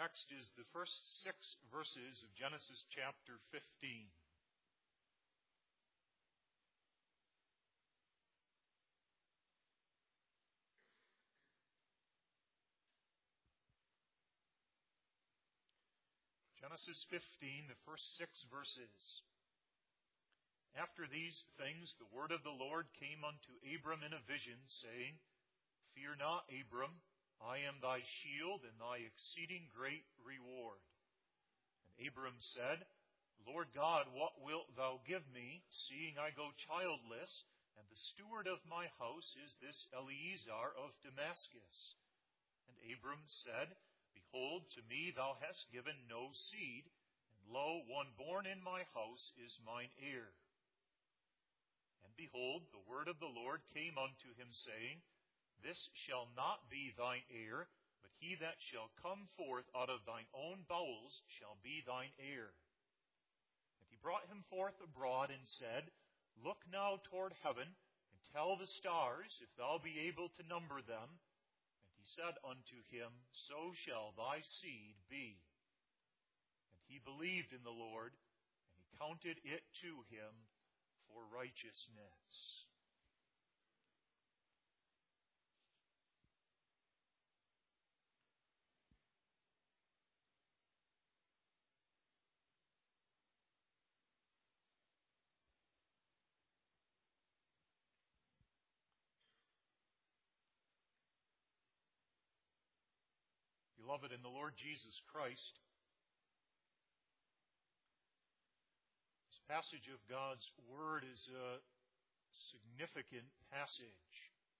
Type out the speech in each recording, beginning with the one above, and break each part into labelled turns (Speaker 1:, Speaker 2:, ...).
Speaker 1: text is the first 6 verses of Genesis chapter 15. Genesis 15, the first 6 verses. After these things, the word of the Lord came unto Abram in a vision, saying, Fear not, Abram, I am thy shield and thy exceeding great reward. And Abram said, Lord God, what wilt thou give me, seeing I go childless, and the steward of my house is this Eliezer of Damascus? And Abram said, Behold, to me thou hast given no seed, and lo, one born in my house is mine heir. And behold, the word of the Lord came unto him, saying, This shall not be thine heir, but he that shall come forth out of thine own bowels shall be thine heir. And he brought him forth abroad, and said, Look now toward heaven, and tell the stars, if thou be able to number them. And he said unto him, So shall thy seed be. And he believed in the Lord, and he counted it to him for righteousness. Beloved in the Lord Jesus Christ, this passage of God's Word is a significant passage.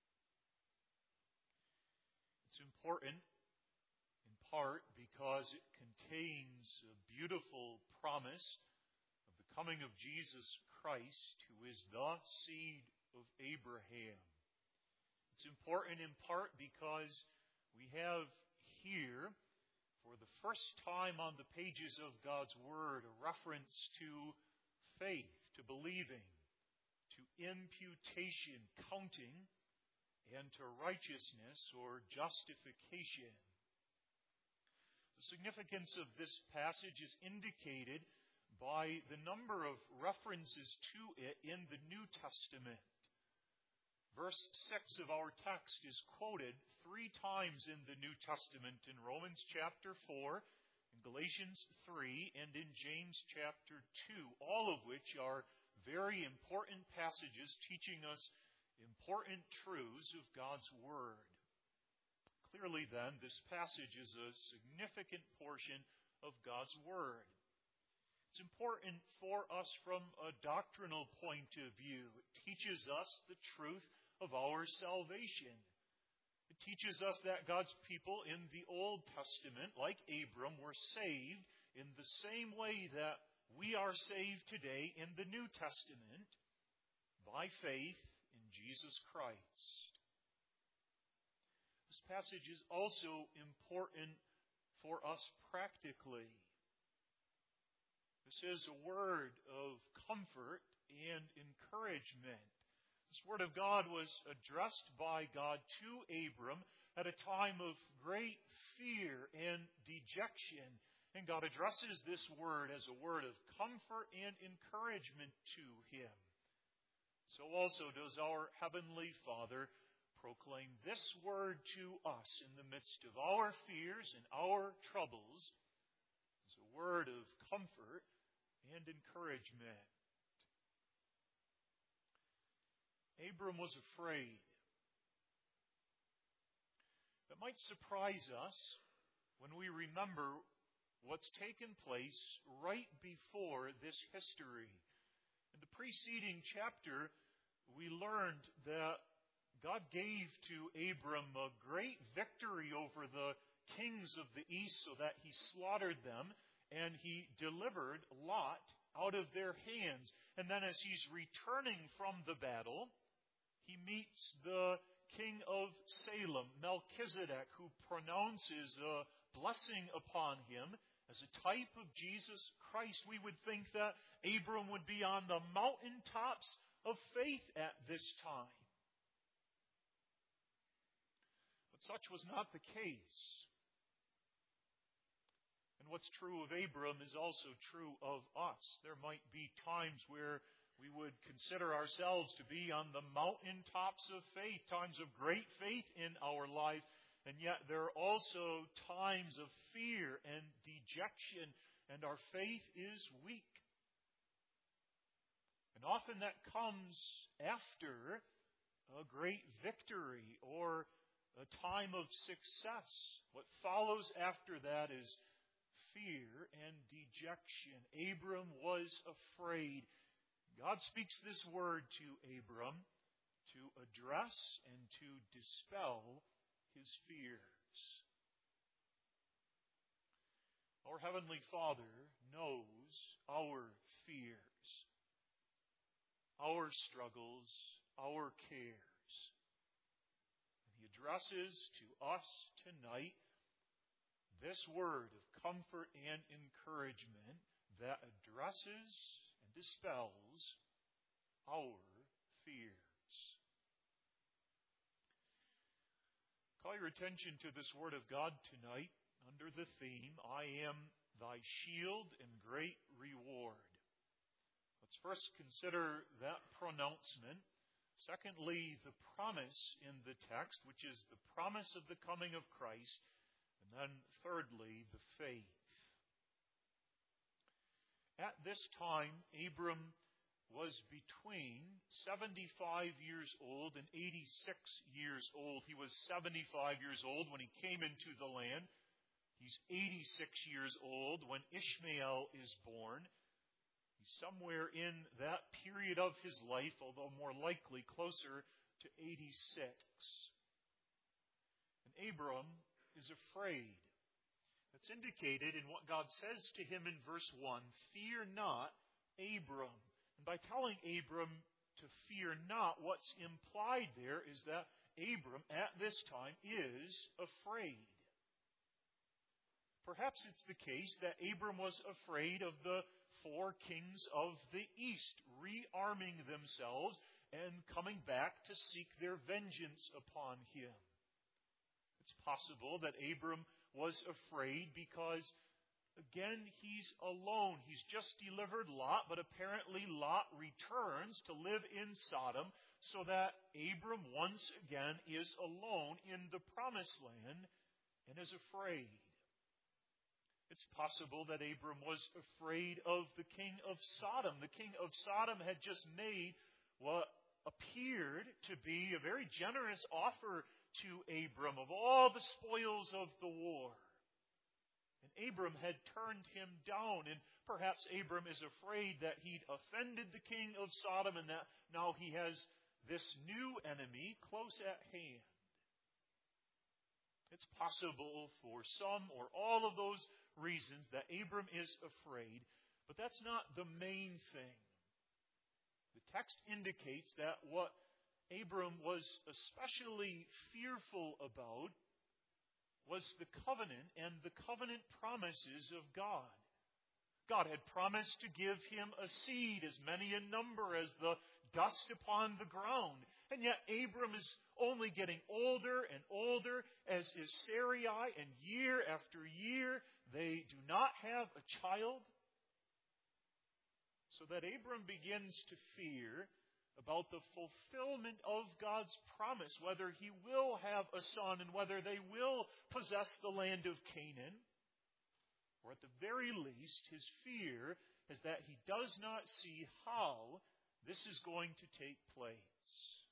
Speaker 1: It's important in part because it contains a beautiful promise of the coming of Jesus Christ, who is the seed of Abraham. It's important in part because we have here, for the first time on the pages of God's Word, a reference to faith, to believing, to imputation, counting, and to righteousness or justification. The significance of this passage is indicated by the number of references to it in the New Testament. Verse 6 of our text is quoted 3 times in the New Testament, in Romans chapter 4, in Galatians 3, and in James chapter 2, all of which are very important passages teaching us important truths of God's Word. Clearly then, this passage is a significant portion of God's Word. It's important for us from a doctrinal point of view. It teaches us the truth of our salvation. It teaches us that God's people in the Old Testament, like Abram, were saved in the same way that we are saved today in the New Testament, by faith in Jesus Christ. This passage is also important for us practically. This is a word of comfort and encouragement. This Word of God was addressed by God to Abram at a time of great fear and dejection. And God addresses this Word as a word of comfort and encouragement to him. So also does our Heavenly Father proclaim this Word to us in the midst of our fears and our troubles as a word of comfort and encouragement. Abram was afraid. That might surprise us when we remember what's taken place right before this history. In the preceding chapter, we learned that God gave to Abram a great victory over the kings of the east so that he slaughtered them, and he delivered Lot out of their hands. And then as he's returning from the battle, he meets the king of Salem, Melchizedek, who pronounces a blessing upon him as a type of Jesus Christ. We would think that Abram would be on the mountaintops of faith at this time. But such was not the case. And what's true of Abram is also true of us. There might be times where we would consider ourselves to be on the mountaintops of faith, times of great faith in our life, and yet there are also times of fear and dejection, and our faith is weak. And often that comes after a great victory or a time of success. What follows after that is fear and dejection. Abram was afraid. God speaks this word to Abram to address and to dispel his fears. Our Heavenly Father knows our fears, our struggles, our cares. And He addresses to us tonight this word of comfort and encouragement that addresses and dispels our fears. Call your attention to this word of God tonight under the theme, I am thy shield and great reward. Let's first consider that pronouncement. Secondly, the promise in the text, which is the promise of the coming of Christ. And then thirdly, the faith. At this time, Abram was between 75 years old and 86 years old. He was 75 years old when he came into the land. He's 86 years old when Ishmael is born. He's somewhere in that period of his life, although more likely closer to 86. And Abram is afraid. That's indicated in what God says to him in verse 1, fear not, Abram. And by telling Abram to fear not, what's implied there is that Abram at this time is afraid. Perhaps it's the case that Abram was afraid of the four kings of the east rearming themselves and coming back to seek their vengeance upon him. It's possible that Abram was afraid because, again, he's alone. He's just delivered Lot, but apparently Lot returns to live in Sodom, so that Abram once again is alone in the promised land and is afraid. It's possible that Abram was afraid of the king of Sodom. The king of Sodom had just made what appeared to be a very generous offer to Abram of all the spoils of the war. And Abram had turned him down, and perhaps Abram is afraid that he'd offended the king of Sodom and that now he has this new enemy close at hand. It's possible for some or all of those reasons that Abram is afraid, but that's not the main thing. The text indicates that what Abram was especially fearful about was the covenant and the covenant promises of God. God had promised to give him a seed as many in number as the dust upon the ground. And yet Abram is only getting older and older, as is Sarai, and year after year they do not have a child. So that Abram begins to fear about the fulfillment of God's promise, whether he will have a son and whether they will possess the land of Canaan. Or at the very least, his fear is that he does not see how this is going to take place.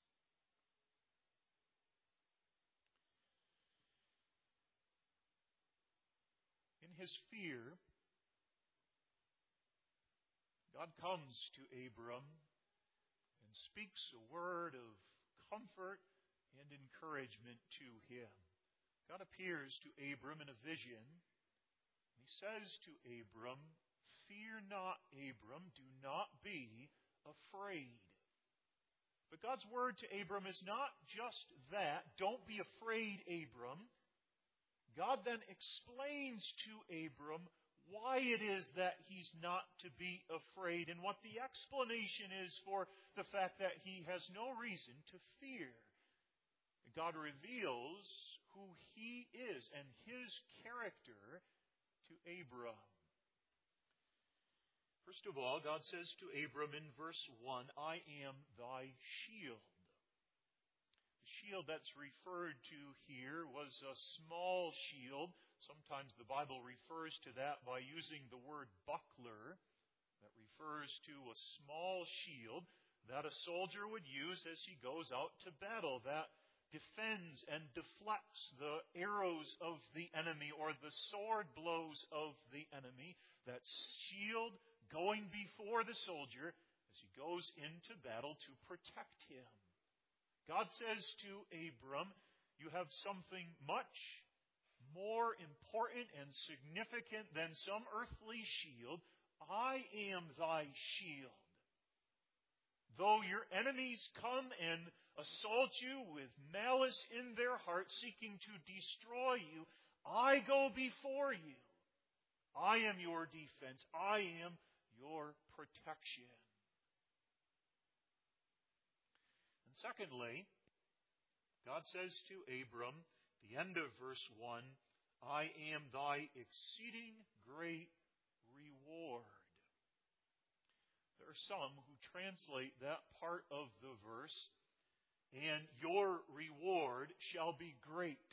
Speaker 1: In his fear, God comes to Abram and speaks a word of comfort and encouragement to him. God appears to Abram in a vision. He says to Abram, fear not, Abram, do not be afraid. But God's word to Abram is not just that. Don't be afraid, Abram. God then explains to Abram why it is that he's not to be afraid and what the explanation is for the fact that he has no reason to fear. God reveals who he is and his character to Abram. First of all, God says to Abram in verse 1, I am thy shield. The shield that's referred to here was a small shield. Sometimes the Bible refers to that by using the word buckler. That refers to a small shield that a soldier would use as he goes out to battle, that defends and deflects the arrows of the enemy or the sword blows of the enemy. That shield going before the soldier as he goes into battle to protect him. God says to Abram, you have something much more important and significant than some earthly shield. I am thy shield. Though your enemies come and assault you with malice in their heart, seeking to destroy you, I go before you. I am your defense. I am your protection. And secondly, God says to Abram, the end of verse 1, I am thy exceeding great reward. There are some who translate that part of the verse, and your reward shall be great.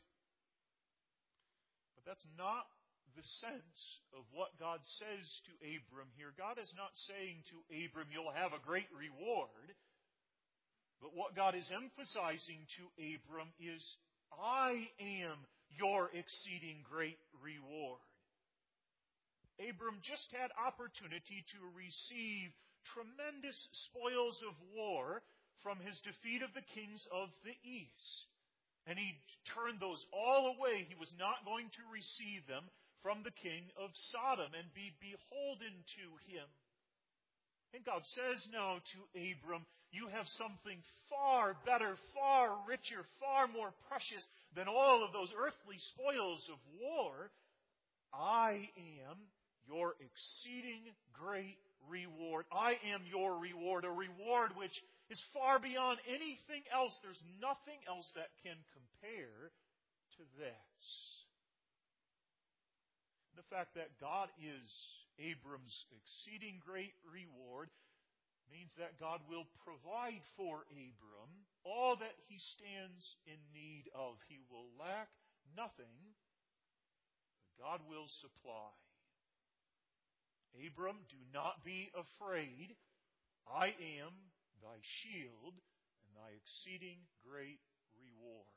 Speaker 1: But that's not the sense of what God says to Abram here. God is not saying to Abram, you'll have a great reward. But what God is emphasizing to Abram is, I am your exceeding great reward. Abram just had opportunity to receive tremendous spoils of war from his defeat of the kings of the east. And he turned those all away. He was not going to receive them from the king of Sodom and be beholden to him. And God says now to Abram, you have something far better, far richer, far more precious than all of those earthly spoils of war. I am your exceeding great reward. I am your reward, a reward which is far beyond anything else. There's nothing else that can compare to this. The fact that God is Abram's exceeding great reward means that God will provide for Abram all that he stands in need of. He will lack nothing, but God will supply. Abram, do not be afraid. I am thy shield and thy exceeding great reward.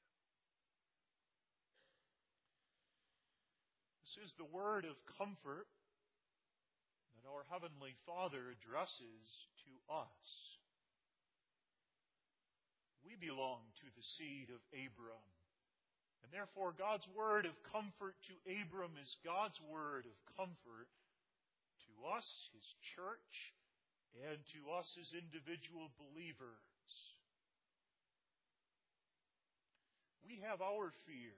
Speaker 1: This is the word of comfort that our Heavenly Father addresses to us. We belong to the seed of Abram. And therefore, God's word of comfort to Abram is God's word of comfort to us, His church, and to us as individual believers. We have our fears.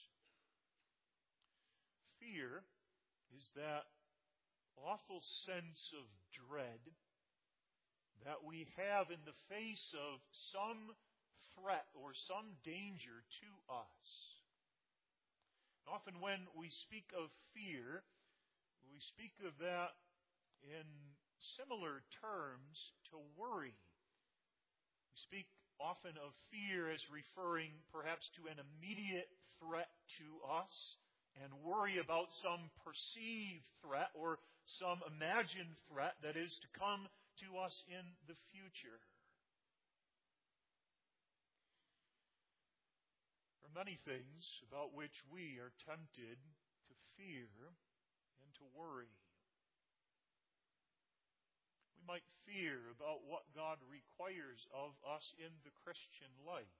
Speaker 1: Fear is that awful sense of dread that we have in the face of some threat or some danger to us. Often when we speak of fear, we speak of that in similar terms to worry. We speak often of fear as referring perhaps to an immediate threat to us, and worry about some perceived threat or some imagined threat that is to come to us in the future. There are many things about which we are tempted to fear and to worry. We might fear about what God requires of us in the Christian life.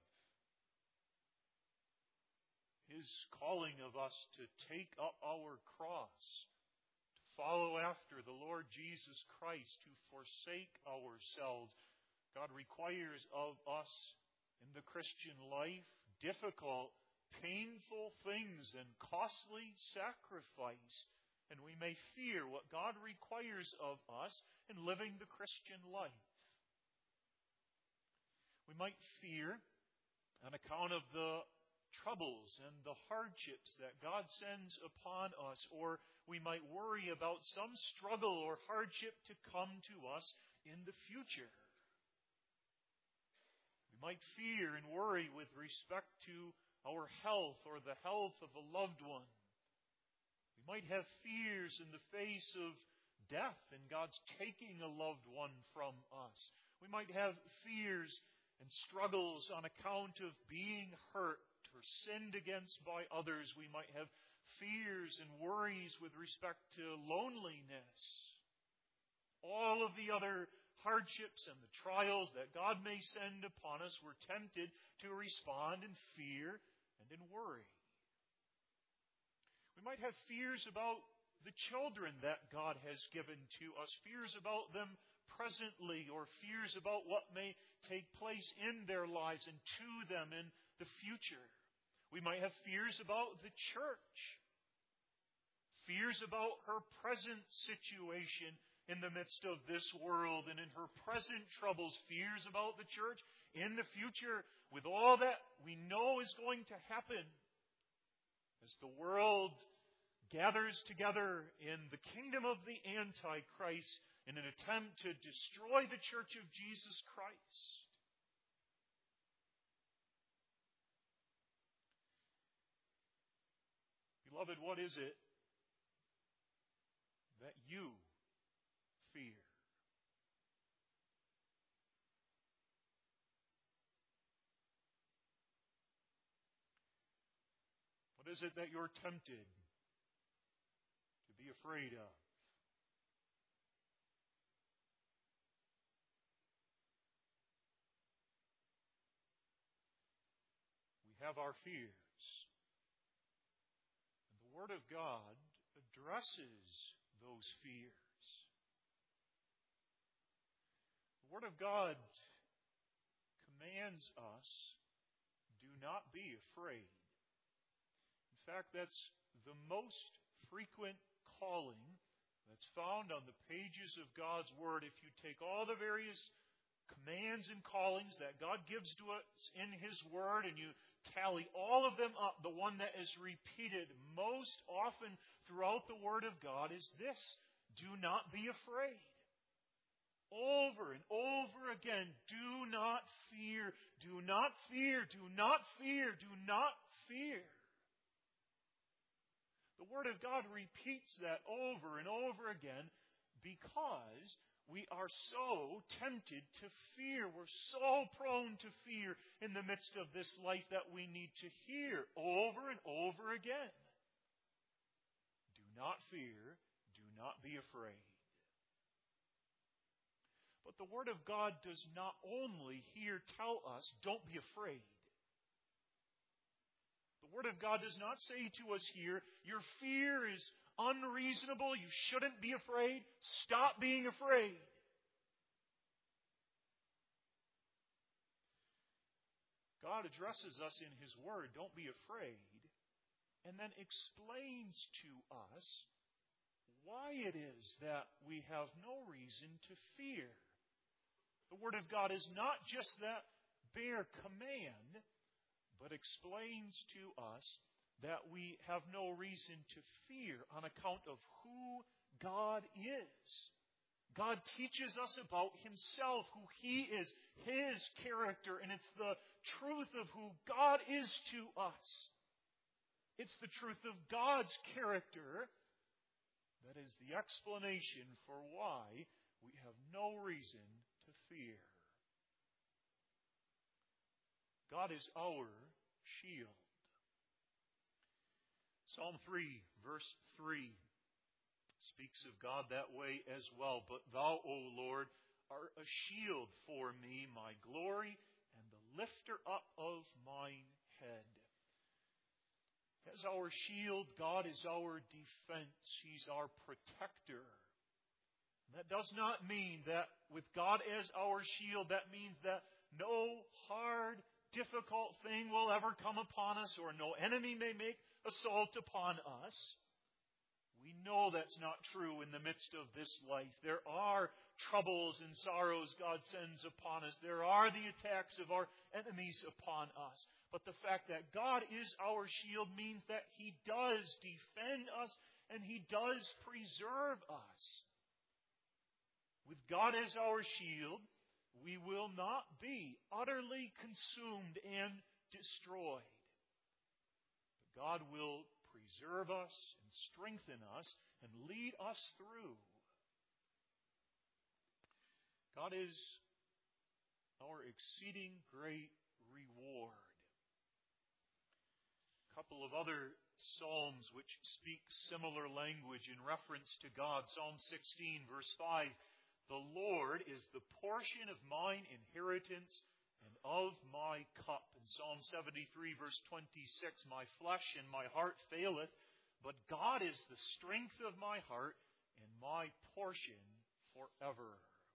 Speaker 1: His calling of us to take up our cross, to follow after the Lord Jesus Christ, to forsake ourselves. God requires of us in the Christian life difficult, painful things and costly sacrifice. And we may fear what God requires of us in living the Christian life. We might fear on account of the troubles and the hardships that God sends upon us, or we might worry about some struggle or hardship to come to us in the future. We might fear and worry with respect to our health or the health of a loved one. We might have fears in the face of death and God's taking a loved one from us. We might have fears and struggles on account of being hurt or sinned against by others. We might have fears and worries with respect to loneliness. All of the other hardships and the trials that God may send upon us, we're tempted to respond in fear and in worry. We might have fears about the children that God has given to us, fears about them presently, or fears about what may take place in their lives and to them in the future. We might have fears about the church, fears about her present situation in the midst of this world and in her present troubles, fears about the church in the future with all that we know is going to happen as the world gathers together in the kingdom of the Antichrist in an attempt to destroy the church of Jesus Christ. Beloved, what is it that you fear? What is it that you're tempted to be afraid of? We have our fears. And the Word of God addresses those fears. The Word of God commands us, do not be afraid. In fact, that's the most frequent calling that's found on the pages of God's Word. If you take all the various commands and callings that God gives to us in His Word and you tally all of them up, the one that is repeated most often throughout the Word of God is this: do not be afraid. Over and over again, do not fear, do not fear, do not fear, do not fear. The Word of God repeats that over and over again because we are so tempted to fear. We're so prone to fear in the midst of this life that we need to hear over and over again. Do not fear, do not be afraid. But the Word of God does not only here tell us, don't be afraid. The Word of God does not say to us here, your fear is unreasonable, you shouldn't be afraid, stop being afraid. God addresses us in His Word, don't be afraid, and then explains to us why it is that we have no reason to fear. The Word of God is not just that bare command, but explains to us that we have no reason to fear on account of who God is. God teaches us about Himself, who He is, His character, and it's the truth of who God is to us. It's the truth of God's character that is the explanation for why we have no reason to fear. God is our shield. Psalm 3, verse 3 speaks of God that way as well. But Thou, O Lord, art a shield for me, my glory, and the lifter up of mine head. As our shield, God is our defense. He's our protector. And that does not mean that with God as our shield, that means that no hard, difficult thing will ever come upon us, or no enemy may make assault upon us. We know that's not true in the midst of this life. There are troubles and sorrows God sends upon us. There are the attacks of our enemies upon us. But the fact that God is our shield means that He does defend us and He does preserve us. With God as our shield, we will not be utterly consumed and destroyed. But God will preserve us and strengthen us and lead us through. God is our exceeding great reward. A couple of other psalms which speak similar language in reference to God. Psalm 16, verse 5. The Lord is the portion of mine inheritance and of my cup. In Psalm 73, verse 26, my flesh and my heart faileth, but God is the strength of my heart and my portion forever.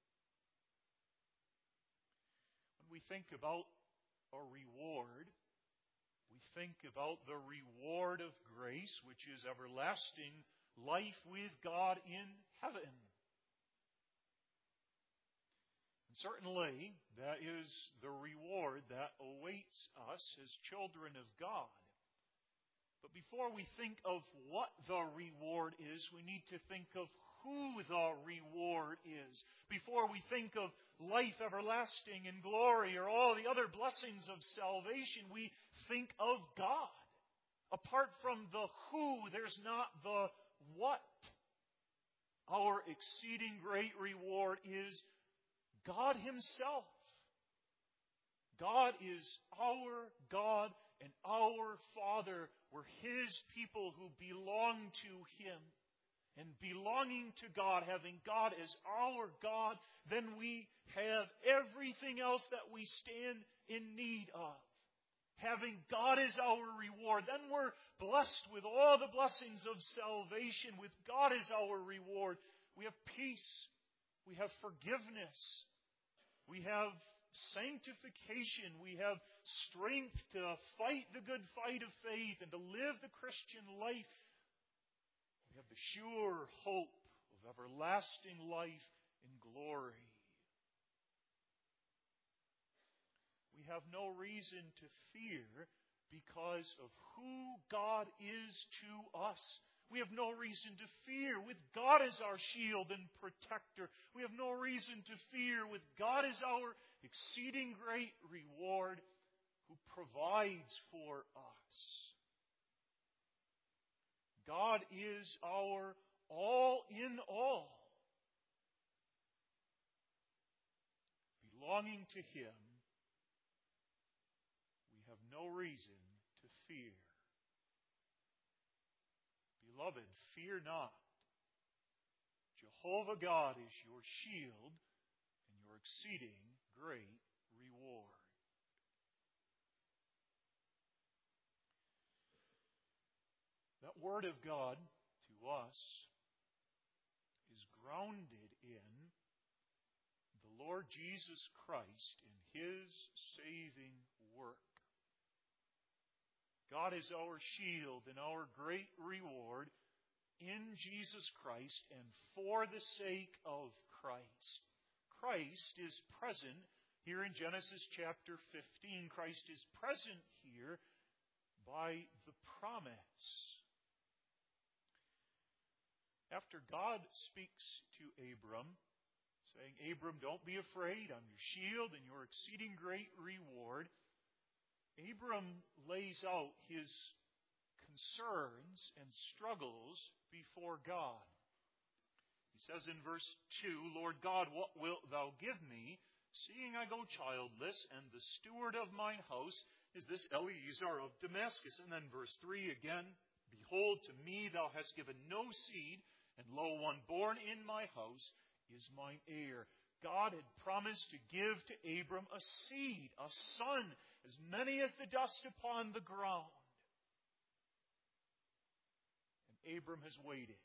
Speaker 1: When we think about a reward, we think about the reward of grace, which is everlasting life with God in heaven. Certainly, that is the reward that awaits us as children of God. But before we think of what the reward is, we need to think of who the reward is. Before we think of life everlasting and glory or all the other blessings of salvation, we think of God. Apart from the who, there's not the what. Our exceeding great reward is God Himself. God is our God and our Father. We're His people who belong to Him. And belonging to God, having God as our God, then we have everything else that we stand in need of. Having God as our reward, then we're blessed with all the blessings of salvation. With God as our reward, we have peace. We have forgiveness. We have sanctification. We have strength to fight the good fight of faith and to live the Christian life. We have the sure hope of everlasting life in glory. We have no reason to fear because of who God is to us. We have no reason to fear with God as our shield and protector. We have no reason to fear with God as our exceeding great reward who provides for us. God is our all in all. Belonging to Him, we have no reason to fear. Beloved, fear not. Jehovah God is your shield and your exceeding great reward. That Word of God to us is grounded in the Lord Jesus Christ and His saving work. God is our shield and our great reward in Jesus Christ and for the sake of Christ. Christ is present here in Genesis chapter 15. Christ is present here by the promise. After God speaks to Abram, saying, Abram, don't be afraid, I'm your shield and your exceeding great reward, Abram lays out his concerns and struggles before God. He says in verse 2, Lord God, what wilt thou give me, seeing I go childless, and the steward of mine house is this Eliezer of Damascus? And then verse 3 again, behold, to me thou hast given no seed, and lo, one born in my house is mine heir. God had promised to give to Abram a seed, a son, as many as the dust upon the ground. And Abram has waited,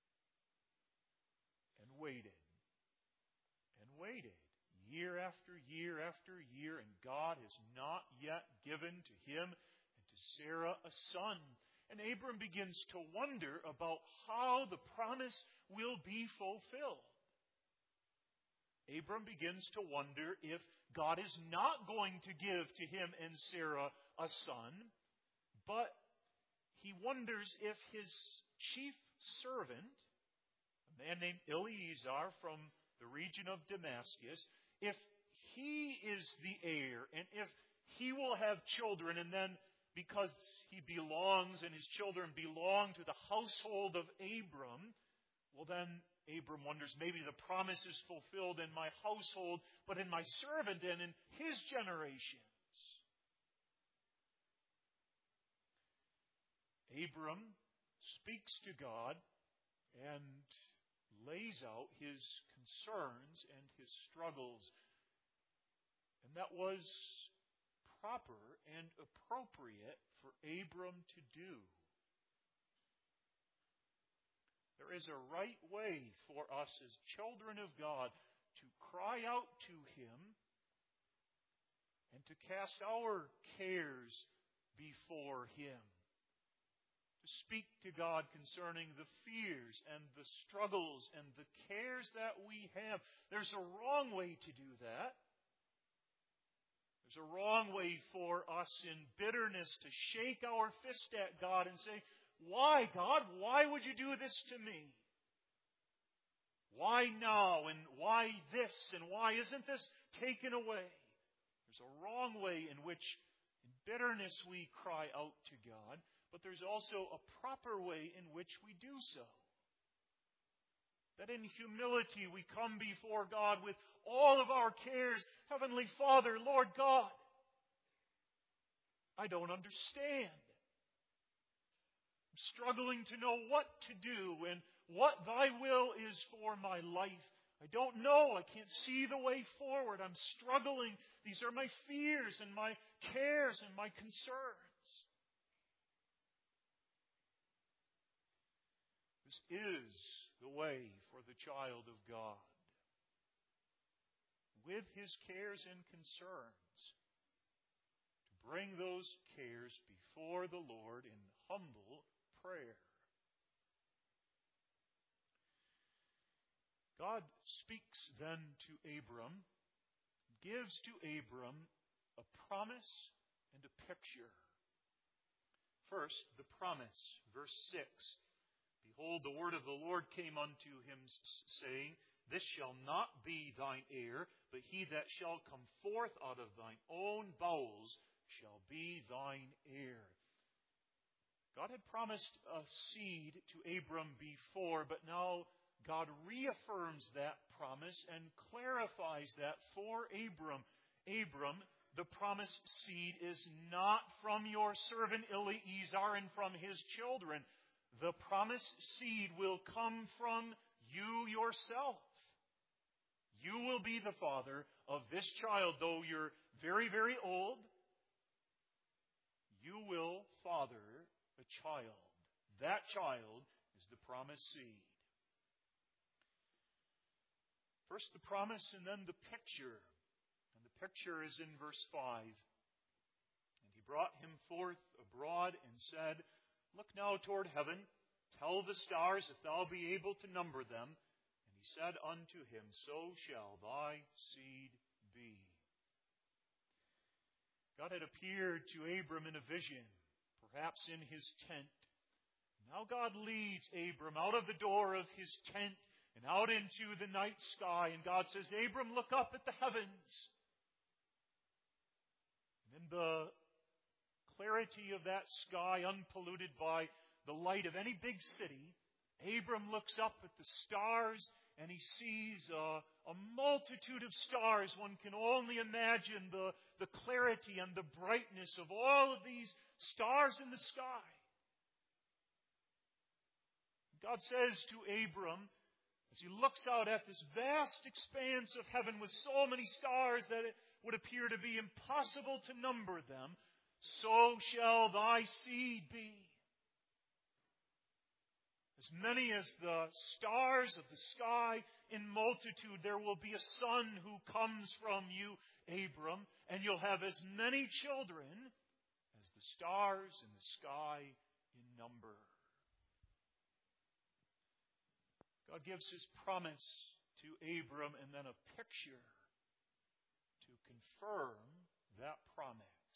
Speaker 1: and waited, and waited, year after year after year, and God has not yet given to him and to Sarah a son. And Abram begins to wonder about how the promise will be fulfilled. Abram begins to wonder if God is not going to give to him and Sarah a son, but he wonders if his chief servant, a man named Eliezer from the region of Damascus, if he is the heir and if he will have children, and then because he belongs and his children belong to the household of Abram, well then Abram wonders, maybe the promise is fulfilled in my household, but in my servant and in his generations. Abram speaks to God and lays out his concerns and his struggles. And that was proper and appropriate for Abram to do. There is a right way for us as children of God to cry out to Him and to cast our cares before Him. To speak to God concerning the fears and the struggles and the cares that we have. There's a wrong way to do that. There's a wrong way for us in bitterness to shake our fist at God and say, "Why, God? Why would you do this to me? Why now? And why this? And why isn't this taken away?" There's a wrong way in which in bitterness we cry out to God, but there's also a proper way in which we do so. That in humility we come before God with all of our cares. Heavenly Father, Lord God, I don't understand. I'm struggling to know what to do and what Thy will is for my life. I don't know. I can't see the way forward. I'm struggling. These are my fears and my cares and my concerns. This is the way for the child of God. With his cares and concerns, to bring those cares before the Lord in humble prayer. God speaks then to Abram, gives to Abram a promise and a picture. First, the promise, verse 6. Behold, the word of the Lord came unto him, saying, This shall not be thine heir, but he that shall come forth out of thine own bowels shall be thine heir. God had promised a seed to Abram before, but now God reaffirms that promise and clarifies that for Abram. Abram, the promised seed is not from your servant Eliezer and from his children. The promised seed will come from you yourself. You will be the father of this child, though you're very, very old. You will father a child. That child is the promised seed. First the promise and then the picture. And the picture is in verse 5. And he brought him forth abroad and said, Look now toward heaven, tell the stars if thou be able to number them. And he said unto him, So shall thy seed be. God had appeared to Abram in a vision, perhaps in his tent. Now God leads Abram out of the door of his tent and out into the night sky. And God says, Abram, look up at the heavens. And in the clarity of that sky, unpolluted by the light of any big city, Abram looks up at the stars and he sees a multitude of stars. One can only imagine the clarity and the brightness of all of these stars in the sky. God says to Abram, as he looks out at this vast expanse of heaven with so many stars that it would appear to be impossible to number them, so shall thy seed be. As many as the stars of the sky in multitude, there will be a son who comes from you, Abram, and you'll have as many children as the stars in the sky in number. God gives His promise to Abram and then a picture to confirm that promise.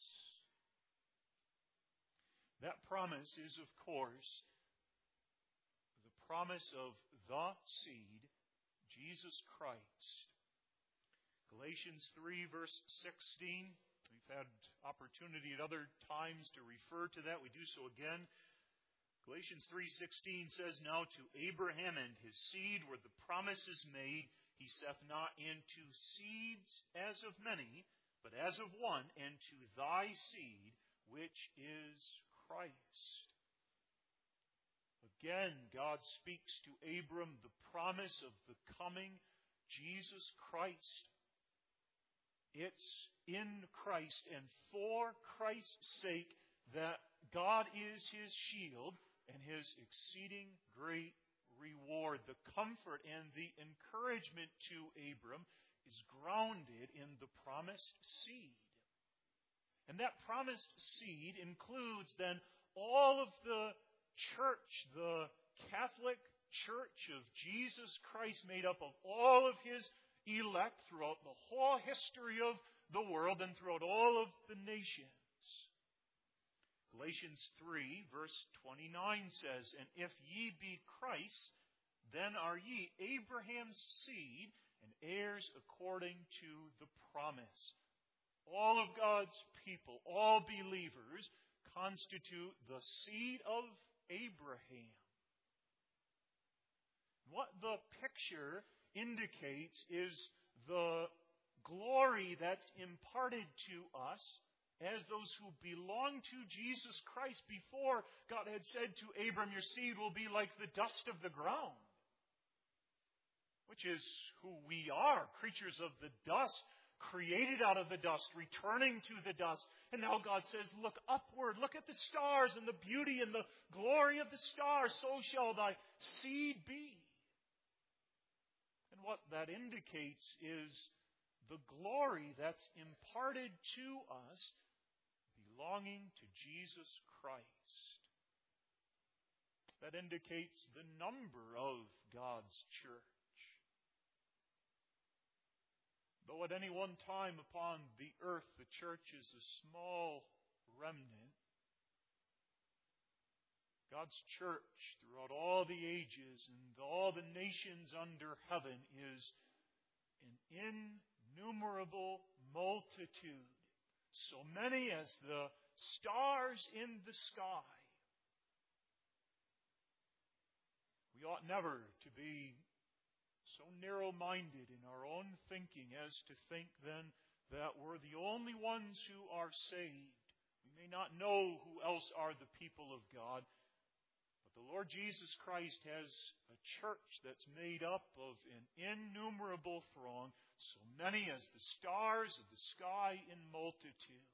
Speaker 1: That promise is, of course, the promise of the seed, Jesus Christ. Galatians 3, verse 16. We've had opportunity at other times to refer to that. We do so again. Galatians 3:16 says, "Now to Abraham and his seed were the promises made. He saith not into seeds as of many, but as of one, and to thy seed, which is Christ." Again, God speaks to Abram the promise of the coming Jesus Christ. It's in Christ and for Christ's sake that God is His shield and His exceeding great reward. The comfort and the encouragement to Abram is grounded in the promised seed. And that promised seed includes then all of the church, the Catholic Church of Jesus Christ, made up of all of His elect throughout the whole history of the world and throughout all of the nations. Galatians 3, verse 29 says, "And if ye be Christ, then are ye Abraham's seed, and heirs according to the promise." All of God's people, all believers, constitute the seed of Abraham. What the picture indicates is the glory that's imparted to us as those who belong to Jesus Christ. Before, God had said to Abram, "Your seed will be like the dust of the ground," which is who we are, creatures of the dust, created out of the dust, returning to the dust. And now God says, "Look upward, look at the stars and the beauty and the glory of the stars, so shall thy seed be." And what that indicates is the glory that's imparted to us belonging to Jesus Christ. That indicates the number of God's church. Though at any one time upon the earth the church is a small remnant, God's church throughout all the ages and all the nations under heaven is an innumerable multitude, so many as the stars in the sky. We ought never to be so narrow-minded in our own thinking as to think then that we're the only ones who are saved. We may not know who else are the people of God, but the Lord Jesus Christ has a church that's made up of an innumerable throng, so many as the stars of the sky in multitude.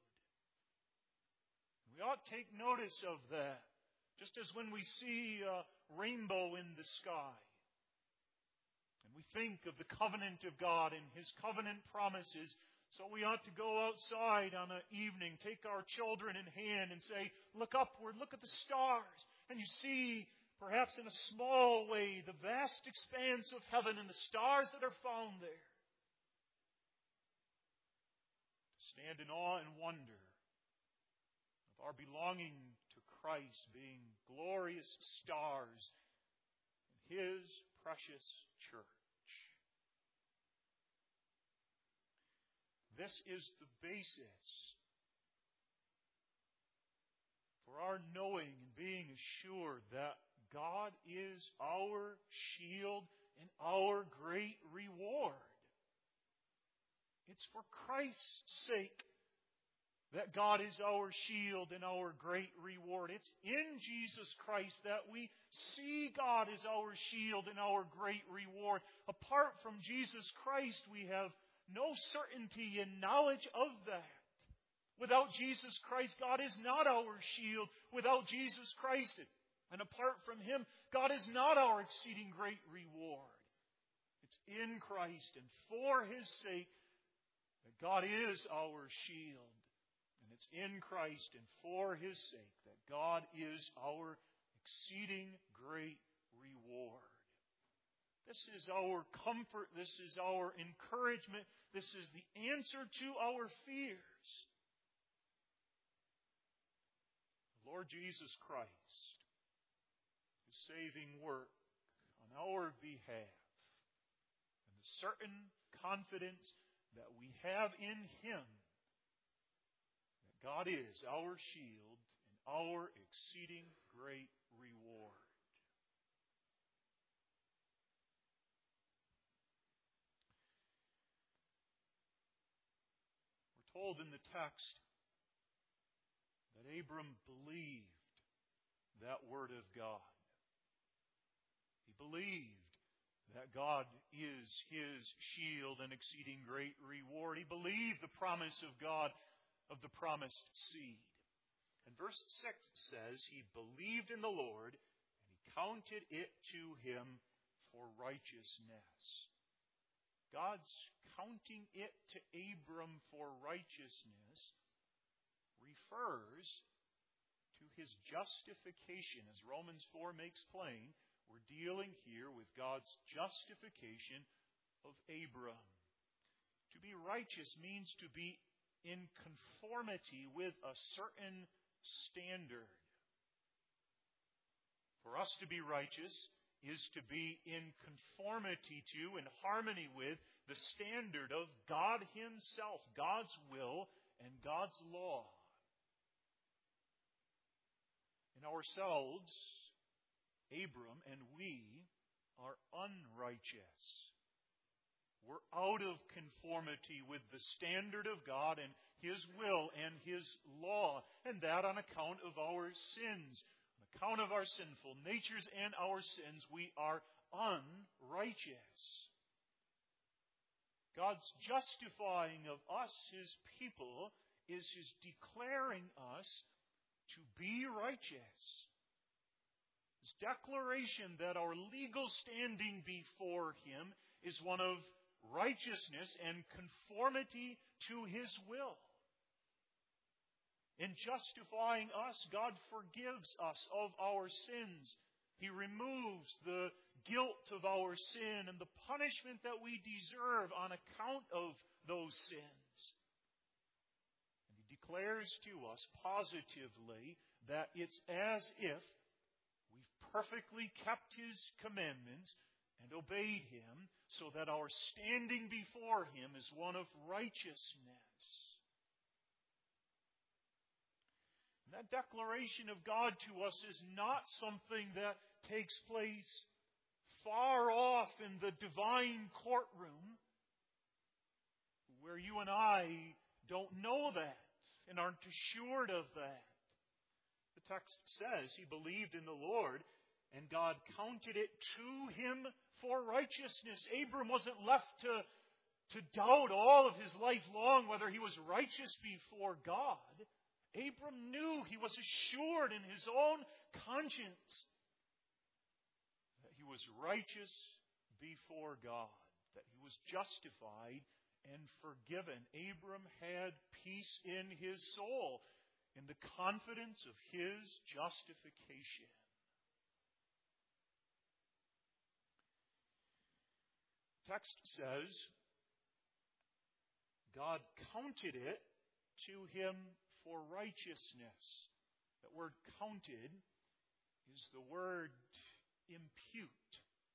Speaker 1: We ought to take notice of that, just as when we see a rainbow in the sky. And we think of the covenant of God and His covenant promises. So we ought to go outside on an evening, take our children in hand and say, "Look upward, look at the stars." And you see, perhaps in a small way, the vast expanse of heaven and the stars that are found there. To stand in awe and wonder of our belonging to Christ being glorious stars in His precious church. This is the basis for our knowing and being assured that God is our shield and our great reward. It's for Christ's sake that God is our shield and our great reward. It's in Jesus Christ that we see God as our shield and our great reward. Apart from Jesus Christ, we have no certainty and knowledge of that. Without Jesus Christ, God is not our shield. Without Jesus Christ, and apart from Him, God is not our exceeding great reward. It's in Christ and for His sake that God is our shield and it's in Christ and for His sake that God is our exceeding great reward. This is our comfort. This is our encouragement. This is the answer to our fears. The Lord Jesus Christ, His saving work on our behalf, and the certain confidence that we have in Him, that God is our shield and our exceeding great reward. Told in the text that Abram believed that word of God. He believed that God is his shield and exceeding great reward. He believed the promise of God of the promised seed. And verse 6 says, he believed in the Lord, and he counted it to him for righteousness. God's counting it to Abram for righteousness refers to his justification. As Romans 4 makes plain, we're dealing here with God's justification of Abram. To be righteous means to be in conformity with a certain standard. For us to be righteous is to be in conformity to and harmony with the standard of God Himself, God's will and God's law. In ourselves, Abram and we are unrighteous. We're out of conformity with the standard of God and His will and His law, and that on account of our sins. On account of our sinful natures and our sins, we are unrighteous. God's justifying of us, His people, is His declaring us to be righteous. His declaration that our legal standing before Him is one of righteousness and conformity to His will. In justifying us, God forgives us of our sins. He removes the guilt of our sin and the punishment that we deserve on account of those sins. And He declares to us positively that it's as if we've perfectly kept His commandments and obeyed Him, so that our standing before Him is one of righteousness. That declaration of God to us is not something that takes place far off in the divine courtroom, where you and I don't know that and aren't assured of that. The text says he believed in the Lord, and God counted it to him for righteousness. Abram wasn't left to doubt all of his life long whether he was righteous before God. Abram knew, he was assured in his own conscience that he was righteous before God, that he was justified and forgiven. Abram had peace in his soul, in the confidence of his justification. The text says, God counted it to him for righteousness. That word counted is the word impute.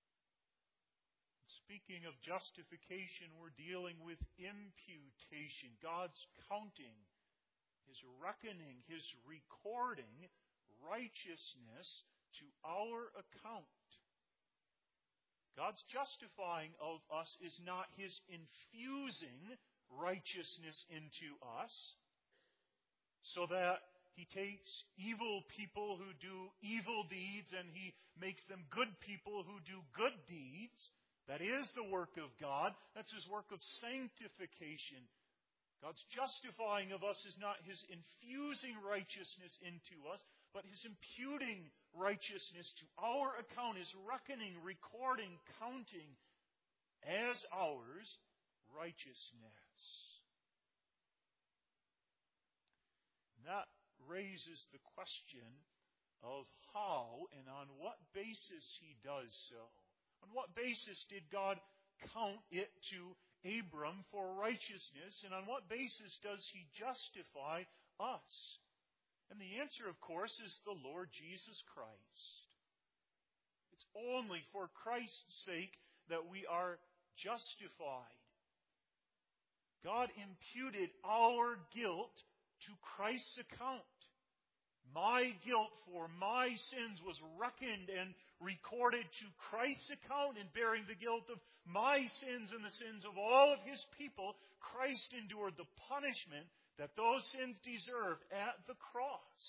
Speaker 1: Speaking of justification, we're dealing with imputation. God's counting, His reckoning, His recording righteousness to our account. God's justifying of us is not His infusing righteousness into us, so that He takes evil people who do evil deeds and He makes them good people who do good deeds. That is the work of God. That's His work of sanctification. God's justifying of us is not His infusing righteousness into us, but His imputing righteousness to our account, His reckoning, recording, counting as ours righteousness. that raises the question of how and on what basis he does so. On what basis did God count it to Abram for righteousness, and on what basis does he justify us? And the answer, of course, is the Lord Jesus Christ. It's only for Christ's sake that we are justified. God imputed our guilt to Christ's account. My guilt for my sins was reckoned and recorded to Christ's account, in bearing the guilt of my sins and the sins of all of His people. Christ endured the punishment that those sins deserved at the cross.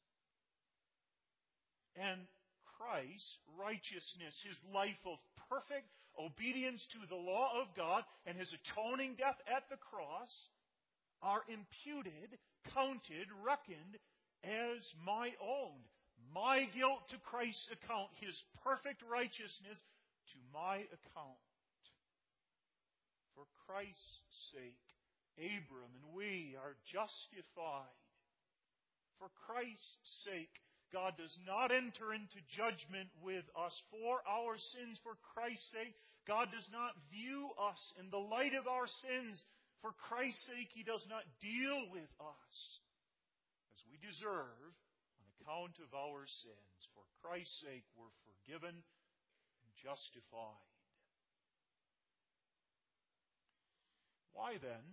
Speaker 1: And Christ's righteousness, His life of perfect obedience to the law of God, and His atoning death at the cross are imputed, counted, reckoned as my own. My guilt to Christ's account, His perfect righteousness to my account. For Christ's sake, Abram and we are justified. For Christ's sake, God does not enter into judgment with us for our sins. For Christ's sake, God does not view us in the light of our sins. For Christ's sake, He does not deal with us as we deserve on account of our sins. For Christ's sake, we're forgiven and justified. Why then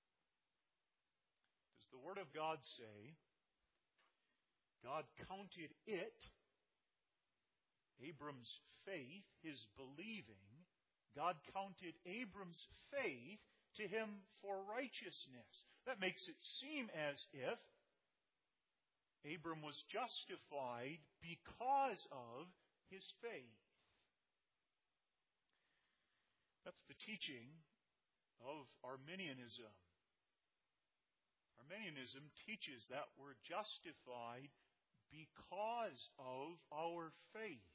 Speaker 1: does the Word of God say God counted it, Abram's faith, his believing, God counted Abram's faith to him for righteousness? That makes it seem as if Abram was justified because of his faith. That's the teaching of Arminianism. Arminianism teaches that we're justified because of our faith.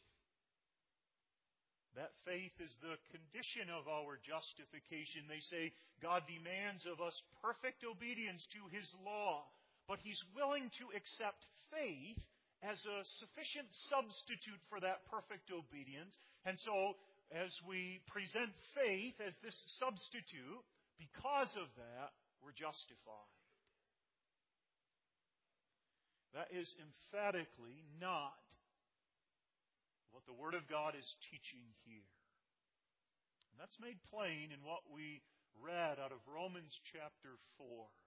Speaker 1: That faith is the condition of our justification. They say God demands of us perfect obedience to His law, but He's willing to accept faith as a sufficient substitute for that perfect obedience. And so, as we present faith as this substitute, because of that, we're justified. That is emphatically not what the Word of God is teaching here. And that's made plain in what we read out of Romans chapter 4.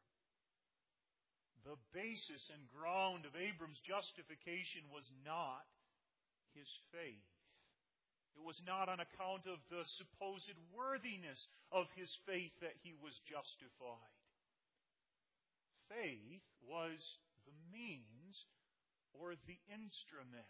Speaker 1: The basis and ground of Abram's justification was not his faith. It was not on account of the supposed worthiness of his faith that he was justified. Faith was the means or the instrument.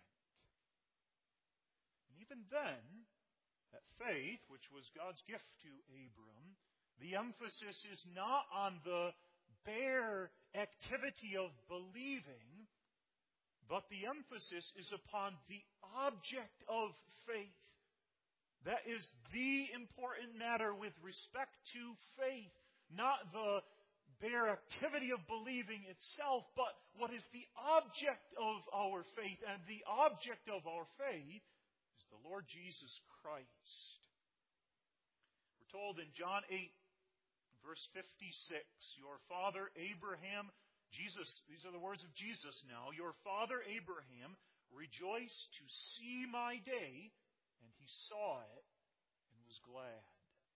Speaker 1: And even then, that faith, which was God's gift to Abram, the emphasis is not on the bare activity of believing, but the emphasis is upon the object of faith. That is the important matter with respect to faith, not the bare activity of believing itself, but what is the object of our faith. And the object of our faith is the Lord Jesus Christ. We're told in John 8, verse 56, your father Abraham, Jesus, these are the words of Jesus now, your father Abraham rejoiced to see my day, and he saw it and was glad.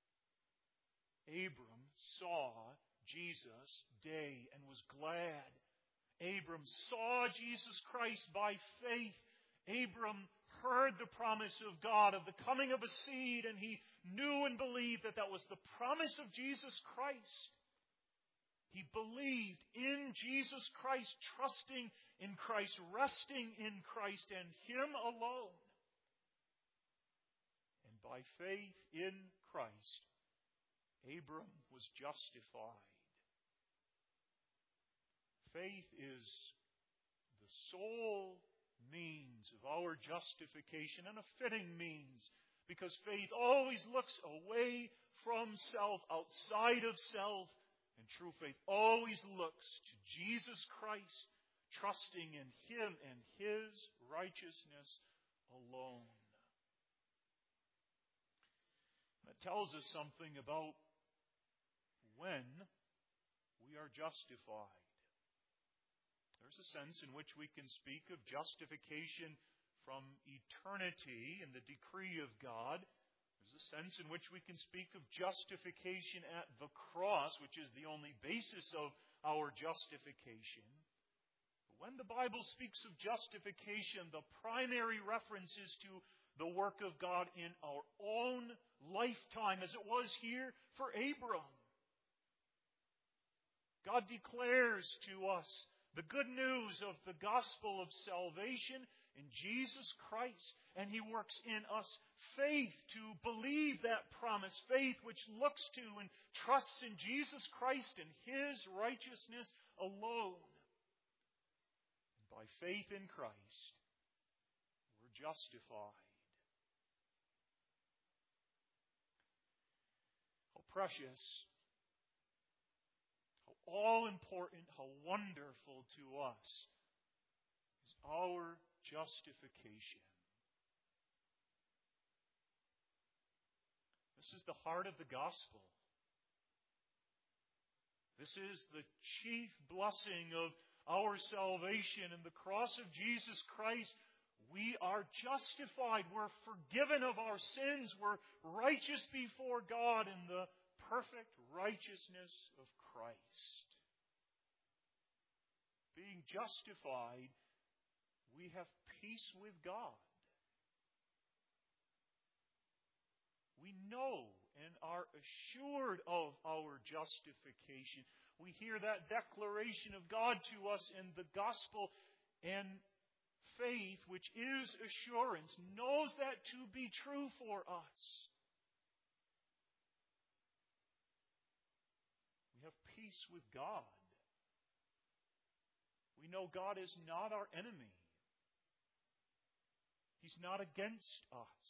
Speaker 1: Abram saw Jesus' day and was glad. Abram saw Jesus Christ by faith. Abram heard the promise of God of the coming of a seed, and he knew and believed that that was the promise of Jesus Christ. He believed in Jesus Christ, trusting in Christ, resting in Christ and Him alone. And by faith in Christ, Abram was justified. Faith is the sole means of our justification, and a fitting means, because faith always looks away from self, outside of self, And true faith always looks to Jesus Christ, trusting in Him and His righteousness alone. That tells us something about when we are justified. There's a sense in which we can speak of justification from eternity in the decree of God. There's a sense in which we can speak of justification at the cross, which is the only basis of our justification. But when the Bible speaks of justification, the primary reference is to the work of God in our own lifetime, as it was here for Abram. God declares to us the good news of the gospel of salvation in Jesus Christ, and He works in us faith to believe that promise, faith which looks to and trusts in Jesus Christ and His righteousness alone. And by faith in Christ, we're justified. How precious, how all-important, how wonderful to us is our justification. This is the heart of the gospel. This is the chief blessing of our salvation. In the cross of Jesus Christ, we are justified. We're forgiven of our sins. We're righteous before God in the perfect righteousness of Christ. Being justified, we have peace with God. We know and are assured of our justification. We hear that declaration of God to us in the gospel, and faith, which is assurance, knows that to be true for us. We have peace with God. We know God is not our enemy. He's not against us.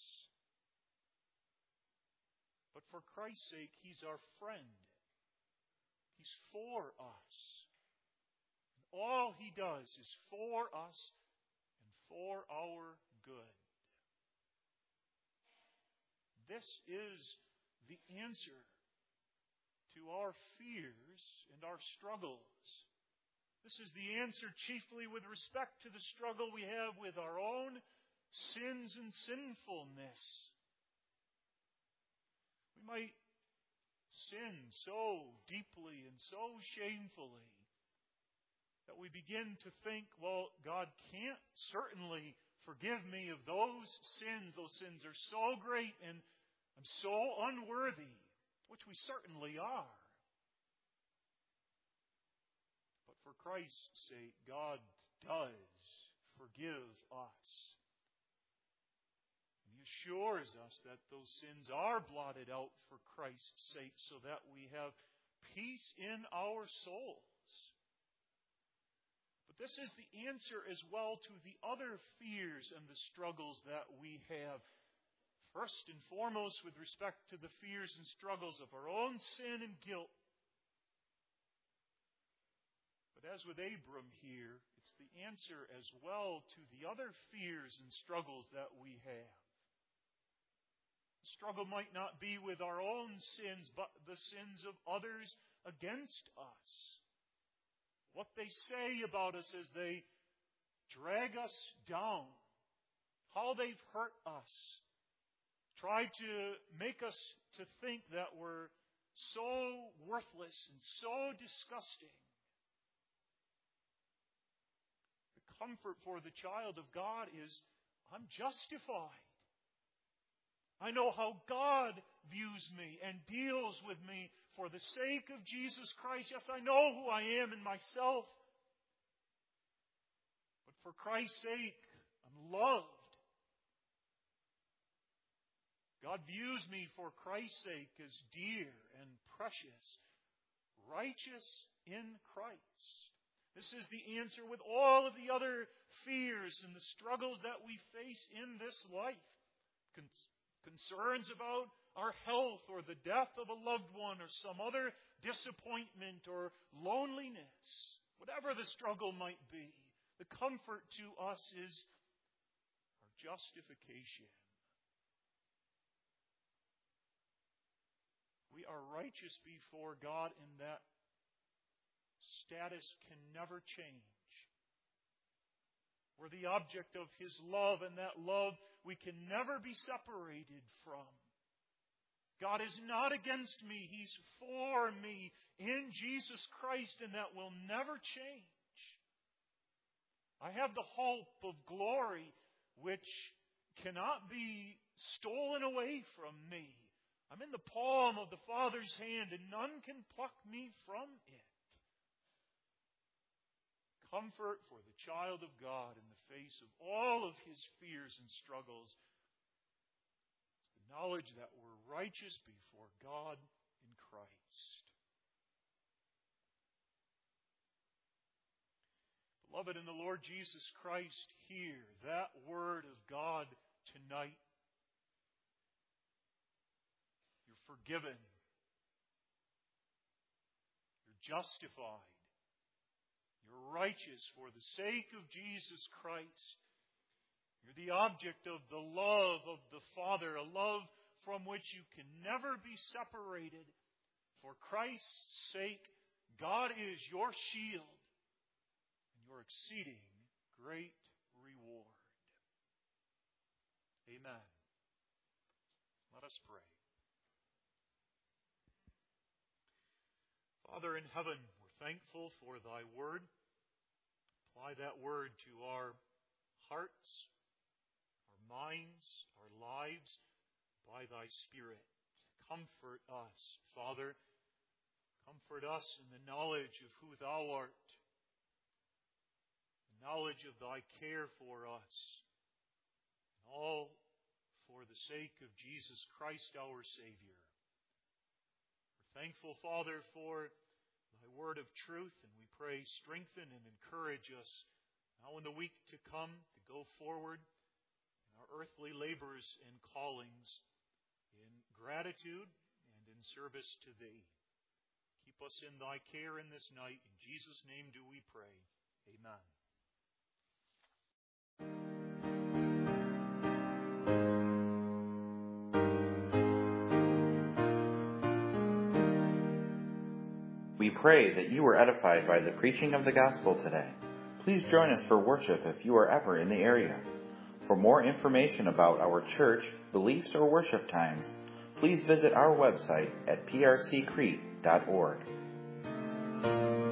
Speaker 1: But for Christ's sake, He's our friend. He's for us. And all He does is for us and for our good. This is the answer to our fears and our struggles. This is the answer chiefly with respect to the struggle we have with our own sins and sinfulness. We might sin so deeply and so shamefully that we begin to think, well, God can't certainly forgive me of those sins. Those sins are so great and I'm so unworthy, which we certainly are. But for Christ's sake, God does forgive us. And He assures us that those sins are blotted out for Christ's sake so that we have peace in our souls. But this is the answer as well to the other fears and the struggles that we have. First and foremost, with respect to the fears and struggles of our own sin and guilt. But as with Abram here, it's the answer as well to the other fears and struggles that we have. The struggle might not be with our own sins, but the sins of others against us. What they say about us as they drag us down. How they've hurt us. Tried to make us to think that we're so worthless and so disgusting. The comfort for the child of God is, I'm justified. I know how God views me and deals with me for the sake of Jesus Christ. Yes, I know who I am in myself. But for Christ's sake, I'm loved. God views me for Christ's sake as dear and precious, righteous in Christ. This is the answer with all of the other fears and the struggles that we face in this life concerns about our health or the death of a loved one or some other disappointment or loneliness, whatever the struggle might be, the comfort to us is our justification. We are righteous before God, and that status can never change. We're the object of His love, and that love we can never be separated from. God is not against me. He's for me in Jesus Christ, and that will never change. I have the hope of glory which cannot be stolen away from me. I'm in the palm of the Father's hand, and none can pluck me from it. Comfort for the child of God in the face of all of his fears and struggles. It's the knowledge that we're righteous before God in Christ. Beloved in the Lord Jesus Christ, hear that word of God tonight. You're forgiven. You're justified. You're righteous for the sake of Jesus Christ. You're the object of the love of the Father, a love from which you can never be separated. For Christ's sake, God is your shield and your exceeding great reward. Amen. Let us pray. Father in heaven, we're thankful for Thy word. Apply that word to our hearts, our minds, our lives by Thy Spirit. Comfort us, Father. Comfort us in the knowledge of who Thou art, the knowledge of Thy care for us, and all for the sake of Jesus Christ our Savior. We're thankful, Father, for Thy word of truth, and we pray strengthen and encourage us now in the week to come to go forward in our earthly labors and callings in gratitude and in service to Thee. Keep us in Thy care in this night. In Jesus' name do we pray. Amen.
Speaker 2: We pray that you were edified by the preaching of the gospel today. Please join us for worship if you are ever in the area. For more information about our church, beliefs, or worship times, please visit our website at prccrete.org.